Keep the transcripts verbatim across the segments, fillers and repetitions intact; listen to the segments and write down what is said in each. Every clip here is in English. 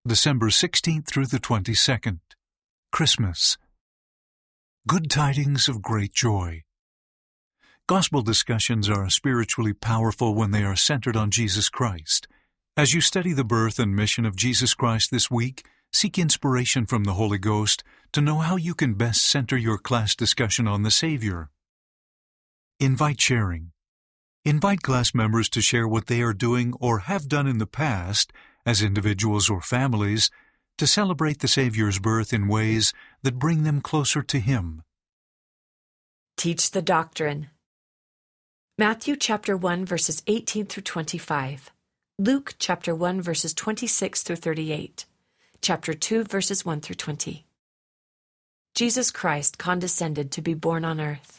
December sixteenth through the twenty-second. Christmas. Good tidings of great joy. Gospel discussions are spiritually powerful when they are centered on Jesus Christ. As you study the birth and mission of Jesus Christ this week, seek inspiration from the Holy Ghost to know how you can best center your class discussion on the Savior. Invite sharing. Invite class members to share what they are doing or have done in the past, as individuals or families, to celebrate the Savior's birth in ways that bring them closer to Him. Teach the doctrine. Matthew chapter one, verses eighteen through twenty-five. Luke chapter one, verses twenty-six through thirty-eight. Chapter two, verses one through twenty. Jesus Christ condescended to be born on earth.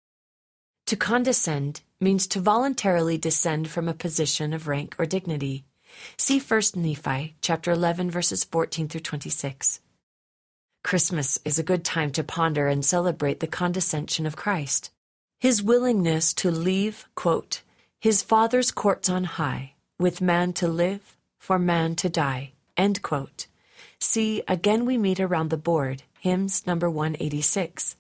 To condescend means to voluntarily descend from a position of rank or dignity. See First Nephi chapter eleven, verses fourteen through twenty-six. Christmas is a good time to ponder and celebrate the condescension of Christ. His willingness to leave, quote, His Father's courts on high, with man to live, for man to die, end quote. See Again We Meet Around the Board, hymns number one eighty-six.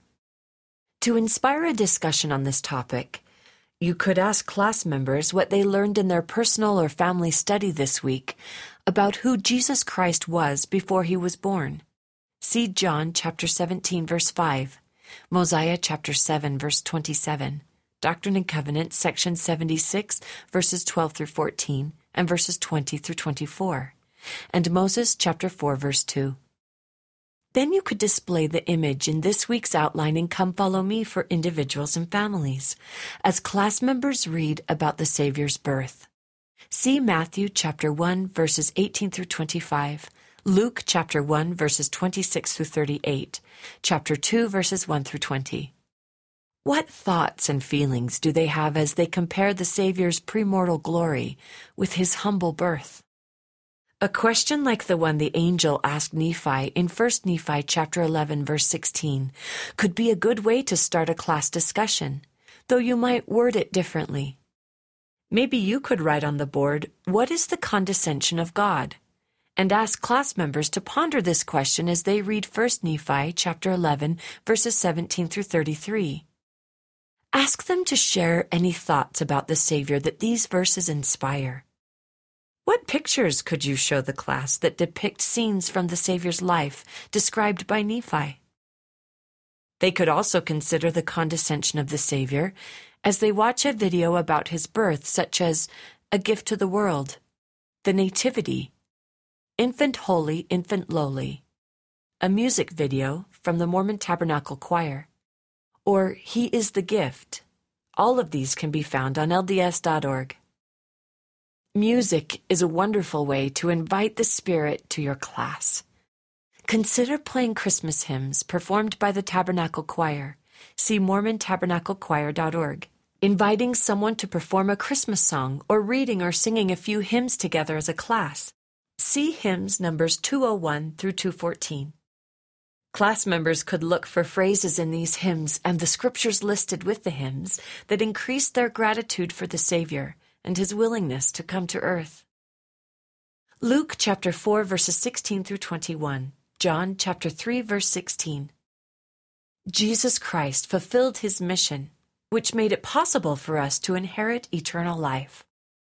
To inspire a discussion on this topic, you could ask class members what they learned in their personal or family study this week about who Jesus Christ was before he was born. See John chapter seventeen, verse five, Mosiah chapter seven, verse twenty-seven, Doctrine and Covenants, section seventy-six, verses twelve through fourteen, and verses twenty through twenty-four, and Moses chapter four, verse two. Then you could display the image in this week's outline in Come Follow Me for individuals and families, as class members read about the Savior's birth. See Matthew chapter one, verses eighteen through twenty-five, Luke chapter one, verses twenty-six through thirty-eight, chapter two, verses one through twenty. What thoughts and feelings do they have as they compare the Savior's premortal glory with his humble birth? A question like the one the angel asked Nephi in First Nephi chapter eleven, verse sixteen, could be a good way to start a class discussion, though you might word it differently. Maybe you could write on the board, "What is the condescension of God?" and ask class members to ponder this question as they read First Nephi chapter eleven, verses seventeen through thirty-three. Ask them to share any thoughts about the Savior that these verses inspire. What pictures could you show the class that depict scenes from the Savior's life described by Nephi? They could also consider the condescension of the Savior as they watch a video about his birth, such as A Gift to the World, The Nativity, Infant Holy, Infant Lowly, a music video from the Mormon Tabernacle Choir, or He is the Gift. All of these can be found on L D S dot org. Music is a wonderful way to invite the Spirit to your class. Consider playing Christmas hymns performed by the Tabernacle Choir. See Mormon Tabernacle Choir dot org. Inviting someone to perform a Christmas song or reading or singing a few hymns together as a class. See hymns numbers two oh one through two fourteen. Class members could look for phrases in these hymns and the scriptures listed with the hymns that increase their gratitude for the Savior and his willingness to come to earth. Luke chapter four, verses sixteen through twenty-one. John chapter three, verse sixteen. Jesus Christ fulfilled his mission, which made it possible for us to inherit eternal life.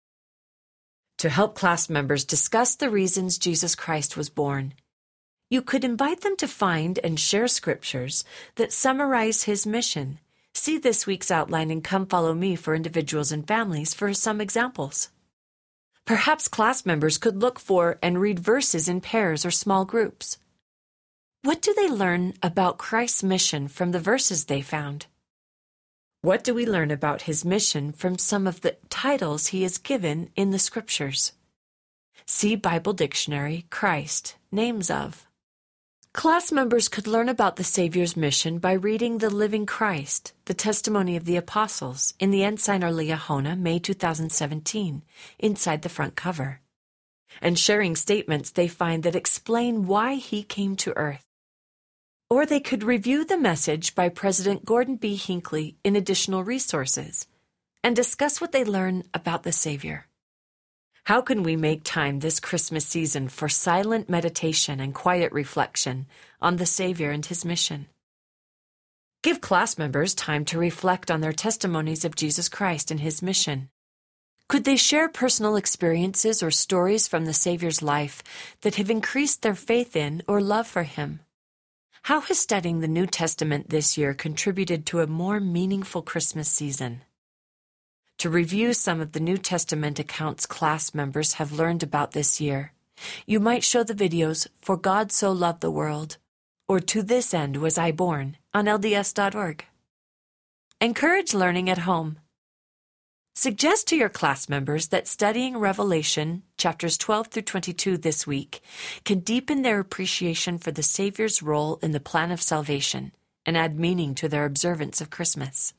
To help class members discuss the reasons Jesus Christ was born, you could invite them to find and share scriptures that summarize his mission. See this week's outline in Come Follow Me for individuals and families for some examples. Perhaps class members could look for and read verses in pairs or small groups. What do they learn about Christ's mission from the verses they found? What do we learn about his mission from some of the titles he is given in the scriptures? See Bible Dictionary, Christ, Names of. Class members could learn about the Savior's mission by reading The Living Christ, The Testimony of the Apostles, in the Ensign or Liahona, May two thousand seventeen, inside the front cover, and sharing statements they find that explain why he came to earth. Or they could review the message by President Gordon B. Hinckley in additional resources and discuss what they learn about the Savior. How can we make time this Christmas season for silent meditation and quiet reflection on the Savior and His mission? Give class members time to reflect on their testimonies of Jesus Christ and His mission. Could they share personal experiences or stories from the Savior's life that have increased their faith in or love for Him? How has studying the New Testament this year contributed to a more meaningful Christmas season? To review some of the New Testament accounts class members have learned about this year, you might show the videos For God So Loved the World or To This End Was I Born on L D S dot org. Encourage learning at home. Suggest to your class members that studying Revelation, chapters twelve through twenty-two this week, can deepen their appreciation for the Savior's role in the plan of salvation and add meaning to their observance of Christmas.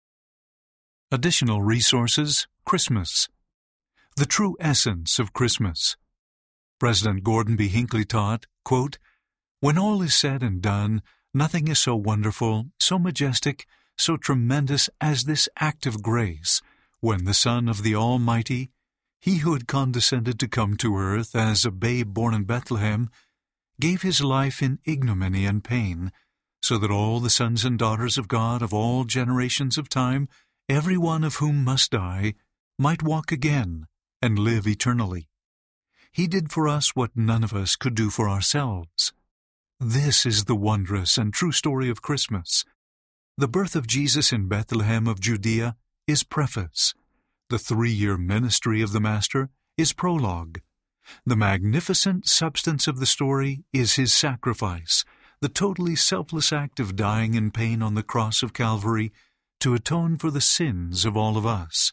Additional resources: Christmas. The True Essence of Christmas. President Gordon B. Hinckley taught, quote, "When all is said and done, nothing is so wonderful, so majestic, so tremendous as this act of grace, when the Son of the Almighty, He who had condescended to come to earth as a babe born in Bethlehem, gave His life in ignominy and pain, so that all the sons and daughters of God of all generations of time, every one of whom must die, might walk again and live eternally. He did for us what none of us could do for ourselves. This is the wondrous and true story of Christmas. The birth of Jesus in Bethlehem of Judea is preface. The three-year ministry of the Master is prologue. The magnificent substance of the story is His sacrifice, the totally selfless act of dying in pain on the cross of Calvary to atone for the sins of all of us.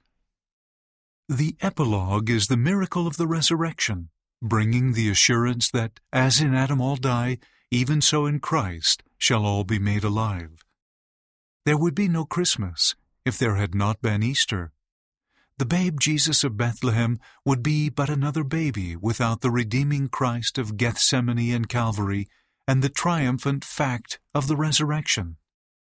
The epilogue is the miracle of the resurrection, bringing the assurance that, as in Adam all die, even so in Christ shall all be made alive. There would be no Christmas if there had not been Easter. The babe Jesus of Bethlehem would be but another baby without the redeeming Christ of Gethsemane and Calvary and the triumphant fact of the resurrection.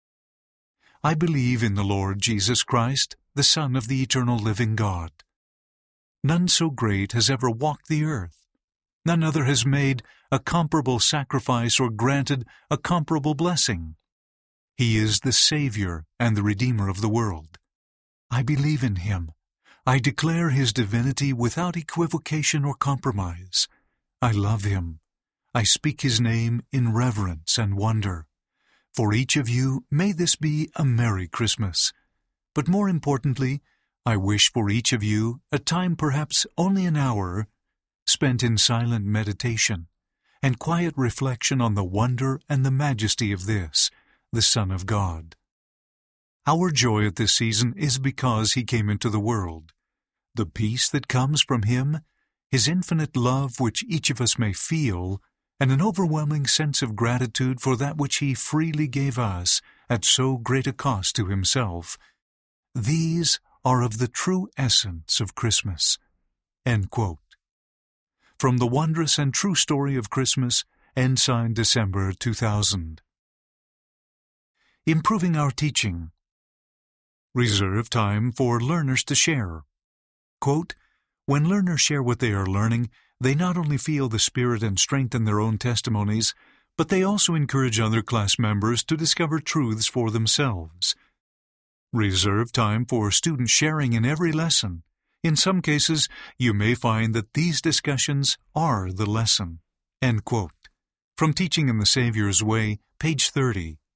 I believe in the Lord Jesus Christ, the Son of the eternal living God. None so great has ever walked the earth. None other has made a comparable sacrifice or granted a comparable blessing. He is the Savior and the Redeemer of the world. I believe in Him. I declare His divinity without equivocation or compromise. I love Him. I speak His name in reverence and wonder. For each of you, may this be a Merry Christmas. But more importantly, I wish for each of you a time, perhaps only an hour, spent in silent meditation and quiet reflection on the wonder and the majesty of this, the Son of God. Our joy at this season is because He came into the world. The peace that comes from Him, His infinite love which each of us may feel, and an overwhelming sense of gratitude for that which He freely gave us at so great a cost to Himself, these are of the true essence of Christmas." End quote. From the Wondrous and True Story of Christmas, Ensign, December two thousand. Improving our teaching. Reserve time for learners to share. Quote, "When learners share what they are learning, they not only feel the spirit and strength in their own testimonies, but they also encourage other class members to discover truths for themselves. Reserve time for student sharing in every lesson. In some cases, you may find that these discussions are the lesson." End quote. From Teaching in the Savior's Way, page thirty.